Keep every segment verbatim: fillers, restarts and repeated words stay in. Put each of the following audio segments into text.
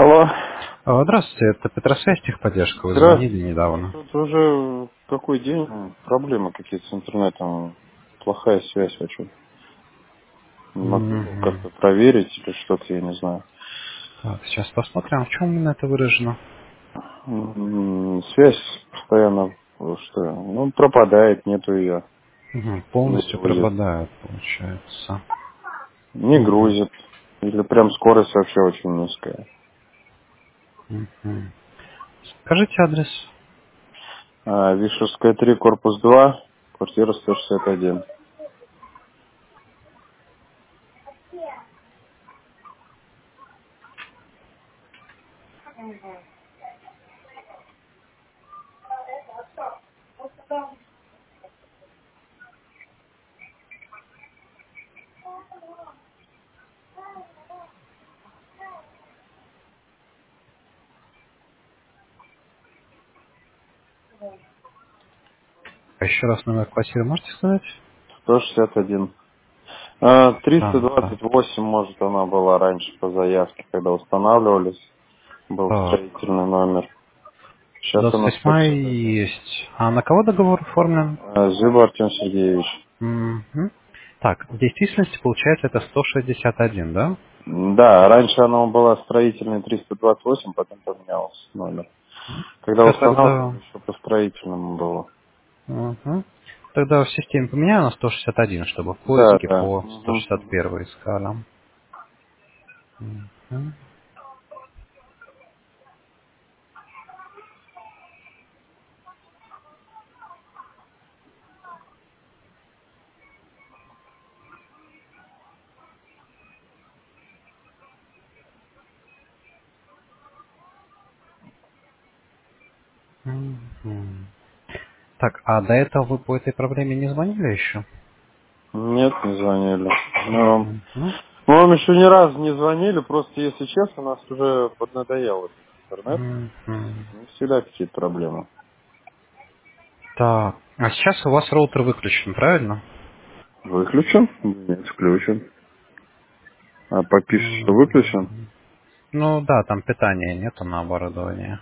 Алло. А, Здравствуйте, это Петросвязь, техподдержка. Вы звонили Здравствуйте. недавно. Тут уже какой день? М, Проблемы какие-то с интернетом. Плохая связь очень. Не могли бы вы Мгм. как-то проверить или что-то, я не знаю. Так, сейчас посмотрим, в чем именно это выражено. М, Связь постоянно, э, что, ну, пропадает, нету ее. Мгм, Не полностью грузит. пропадает, получается. Не Мгм, грузит. Или прям скорость вообще очень низкая. мгм. Скажите адрес. А, Вишевская три, корпус два, квартира сто шестьдесят один. А еще раз номер квартиры можете сказать? сто шестьдесят один. А, триста Да, так. двадцать восемь, может, она была раньше по заявке, когда устанавливались. Был Так, строительный номер. Сейчас двадцать она сто восьмая шестьдесят один. есть. А на кого договор оформлен? А, Зыба Артем Сергеевич. Мгм. Так, в действительности получается это сто шестьдесят один, да? Да, раньше она была строительный триста двадцать восемь, потом поменялся номер. Когда Сейчас тогда устанавливали, еще по строительному было. Мгм. Тогда в системе поменяю на сто шестьдесят один, чтобы в Да, поиске да. по Мгм, мгм. сто шестьдесят один искали. Мгм. Мгм. Так, а до этого вы по этой проблеме не звонили еще? Нет, не звонили. Ну, Мгм. мы вам еще ни разу не звонили, просто, если честно, нас уже поднадоел этот интернет. Мгм. Ну, всегда какие-то проблемы. Так, а сейчас у вас роутер выключен, правильно? Выключен? Нет, включен. А попишешь, что выключен? Мгм. Ну да, там питания нету на оборудование.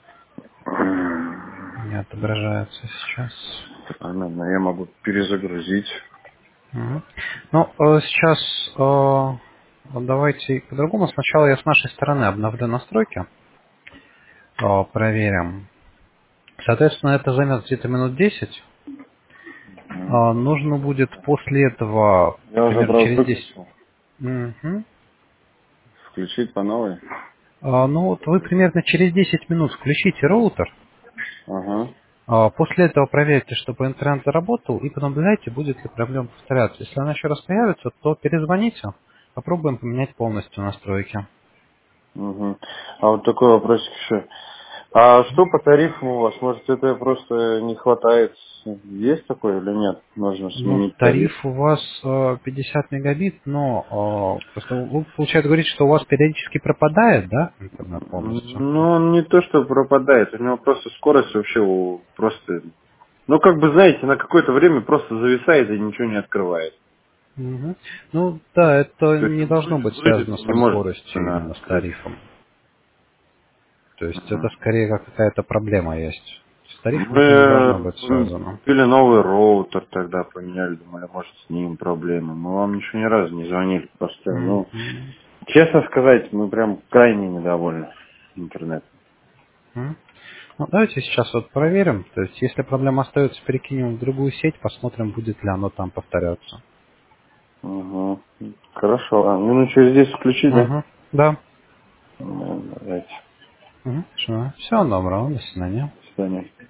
Не отображается сейчас. Понятно, я могу перезагрузить. Мгм. Ну, э, сейчас э, вот давайте по-другому. Сначала я с нашей стороны обновлю настройки, э, проверим. Соответственно, это займет где-то минут десять. А, нужно будет после этого, Я уже примерно просто через десять. выключил. Мгм. Включить по новой? А, ну вот вы примерно через десять минут включите роутер. Ага. А, после этого проверьте, чтобы интернет заработал, и понаблюдайте, будет ли проблема повторяться. Если она еще раз появится, то перезвоните. Попробуем поменять полностью настройки. Угу. А вот такой вопросик еще. А что по тарифам у вас? Может, это просто не хватает? Есть такое или нет? Нужно Ну, сменить тариф. тариф у вас э, пятьдесят мегабит, но э, просто вы, получается, говорите, что у вас периодически пропадает, да, интернет полностью? Ну, он не то, что пропадает, у него просто скорость вообще у- просто... Ну, как бы, знаете, на какое-то время просто зависает и ничего не открывает. Мгм. Ну да, это То есть не он должно грузит, быть грузит связано и не со может скоростью нормально именно с открыть. тарифом. То есть это Мгм. скорее как какая-то проблема есть. С тарифом Мы это не э, должно быть м, связано. купили новый роутер тогда, поменяли, думали, может, с ним проблемы. Мы вам еще ни разу не звонили, просто, ну, Мгм. честно сказать, мы прям крайне недовольны интернетом. Мгм. Ну, давайте сейчас вот проверим. То есть если проблема остается, перекинем в другую сеть, посмотрим, будет ли оно там повторяться. Угу. Хорошо. А, минут через десять включить, да? Угу. Да. Ну, давайте. Угу. Всего доброго. До свидания. До свидания.